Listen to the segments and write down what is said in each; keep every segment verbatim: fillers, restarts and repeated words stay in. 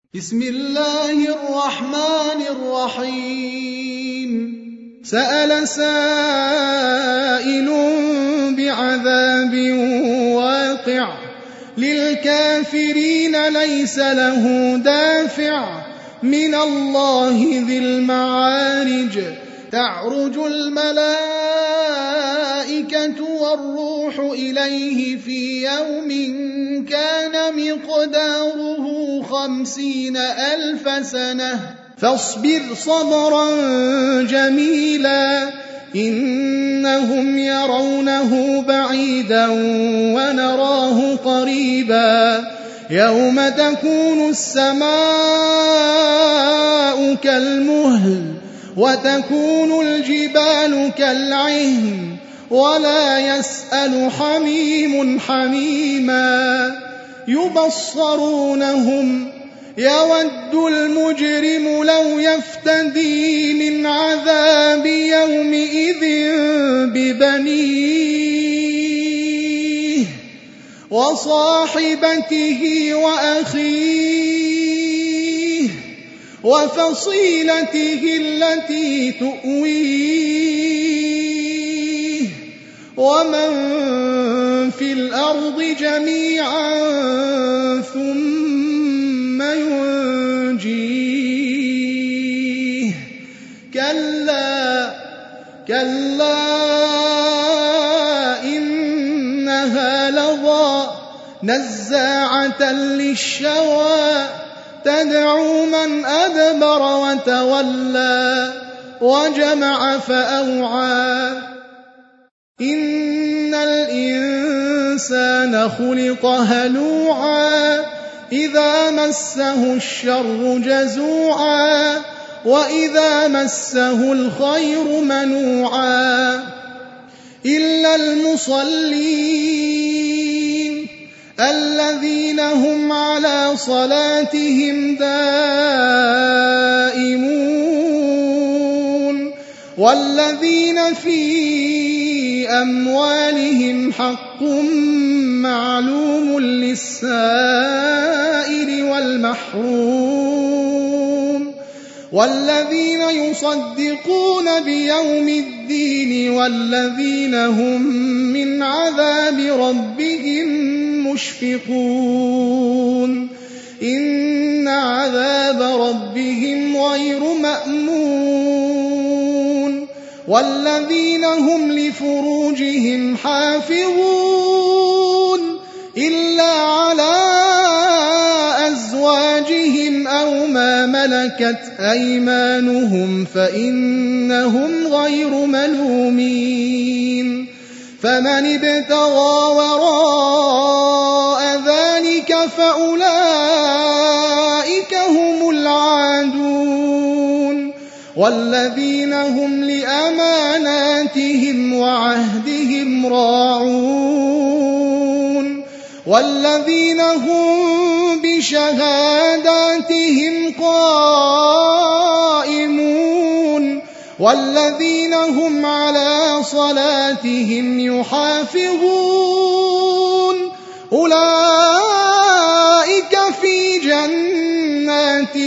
بسم الله الرحمن الرحيم سأل سائل بعذاب واقع للكافرين ليس له دافع من الله ذي المعارج تعرج الملائكة والروح إليه في يوم كان مقداره خمسين ألف سنة فاصبر صبرا جميلا إنهم يرونه بعيدا ونراه قريبا يوم تكون السماء كالمهل وتكون الجبال كالعهن ولا يسأل حميم حميما يبصرونهم يود المجرم لو يفتدي من عذاب يومئذ ببنيه وصاحبته وأخيه وفصيلته التي تؤويه ومن في الأرض جميعا ثم ينجيه كلا كلا إنها لظى نزاعة للشوى تدعو من أدبر وتولى وجمع فأوعى إن الإنسان خلق هلوعا إذا مسه الشر جزوعا وإذا مسه الخير منوعا إلا المصلين الذين هم على صلاتهم دائمون والذين في أموالهم حق معلوم للسائل والمحروم والذين يصدقون بيوم الدين والذين هم من عذاب ربهم مشفقون إن عذاب ربهم غير مأمون والذين هم لفروجهم حافظون إلا على أزواجهم أو ما ملكت أيمانهم فإنهم غير ملومين فمن ابتغى وراء ذلك فأولئك هم العادون والذين هم لأماناتهم وعهدهم راعون والذين هم بشهاداتهم قائمون والذين هم على صلاتهم يحافظون أولئك في جنات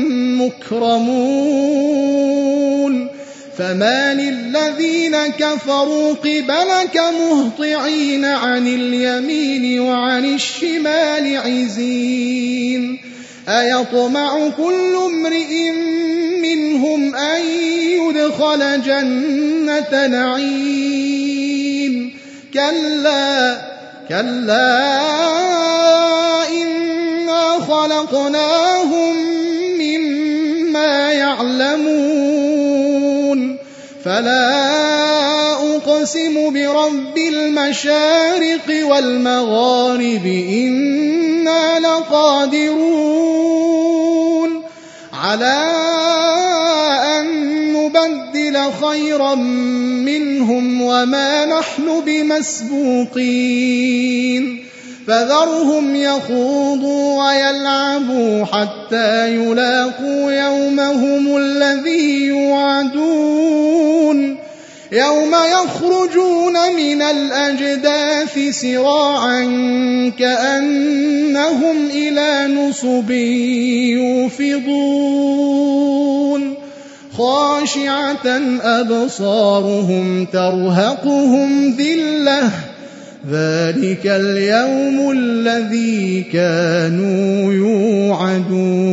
مكرمون فما للذين كفروا قبلك مهطعين عن اليمين وعن الشمال عزين أيطمع كل امرئ منهم أن يدخل جنة نعيم كلا كلا إنا خلقناهم مما يعلمون فلا أقسم برب المشارق والمغارب إنا لقادرون على أن نبدل خيرا منهم وما نحن بمسبوقين فذرهم يخوضوا ويلعبوا حتى يلاقوا يومهم الذي يوعدون يوم يخرجون من الأجداث سراعا كأنهم إلى نصب يوفضون خاشعة أبصارهم ترهقهم ذلة ذلك اليوم الذي كانوا يوعدون